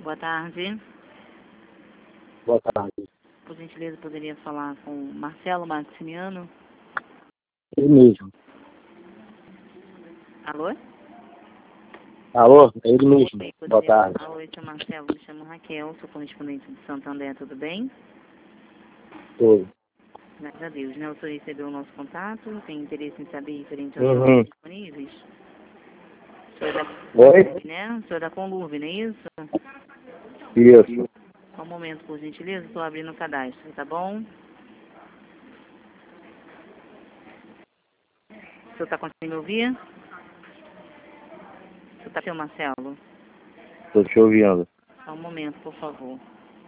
Boa tarde. Boa tarde. Por gentileza, poderia falar com Marcelo Maximiano? Ele mesmo. Alô? Alô, é ele mesmo. Oi, Boa tarde. Oi, seu Marcelo. Me chamo Raquel, sou correspondente de Santo André, tudo bem? Oi. Graças a Deus, né? O senhor recebeu o nosso contato, tem interesse em saber referente aos Uhum. valores disponíveis? O senhor é da Oi? Conlurve, né? O senhor é da Conlurve, não é isso? Isso. Só um momento, por gentileza, estou abrindo o cadastro, tá bom? O senhor está conseguindo me ouvir? O senhor está, seu Marcelo? Estou te ouvindo. Só um momento, por favor.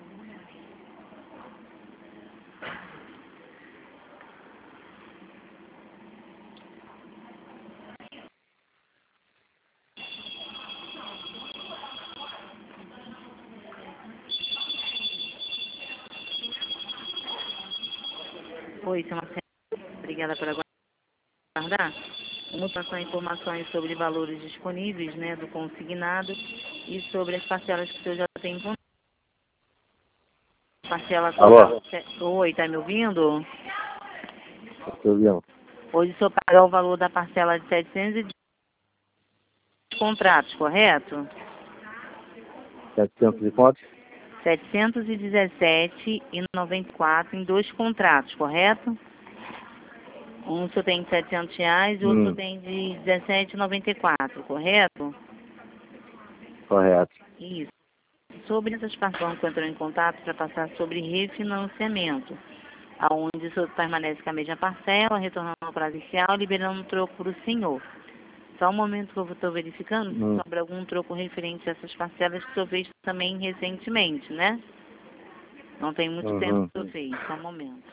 Oi, seu Marcelo. Obrigada por aguardar. Vamos passar informações sobre valores disponíveis, né, do consignado e sobre as parcelas que o senhor já tem em conta. Parcela Alô? total. Oi, tá me ouvindo? Estou te ouvindo. Hoje o senhor paga o valor da parcela de 700 contratos, correto? 700 e quantos? 717,94 em 2 contratos, correto? Um o senhor tem de R$ 700 e o outro tem de 17,94, correto? Correto. Isso. Sobre essas parcelas que entrou em contato para passar sobre refinanciamento, aonde o senhor permanece com a mesma parcela, retornando ao prazo inicial, liberando o troco para o senhor. Só um momento que eu estou verificando se sobra algum troco referente a essas parcelas que o senhor fez também recentemente, né? Não tem muito tempo que o senhor fez, só um momento.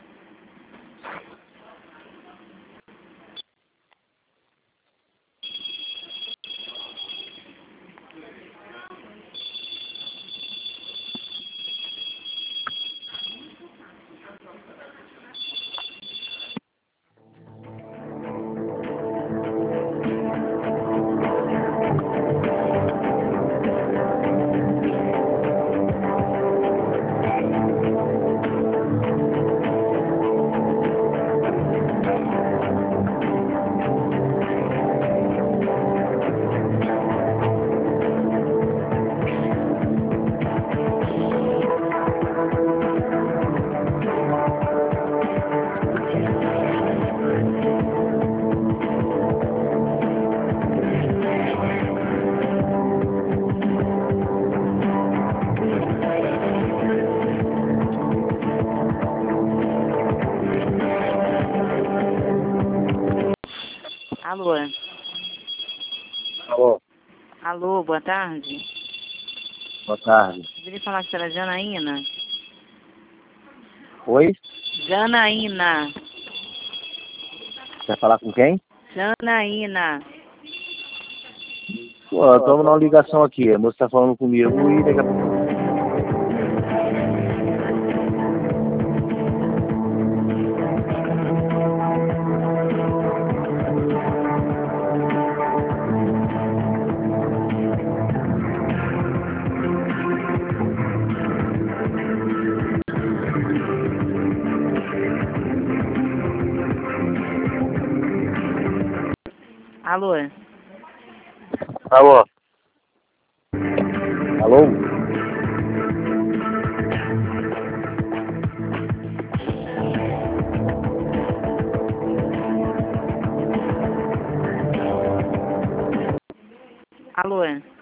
Alô? Alô? Alô, boa tarde. Boa tarde. Poderia falar com a senhora Janaína? Oi? Janaína. Quer falar com quem? Janaína. Pô, estamos numa ligação aqui. A moça está falando comigo e daqui a pouco... Alô? Alô? Alô? Alô?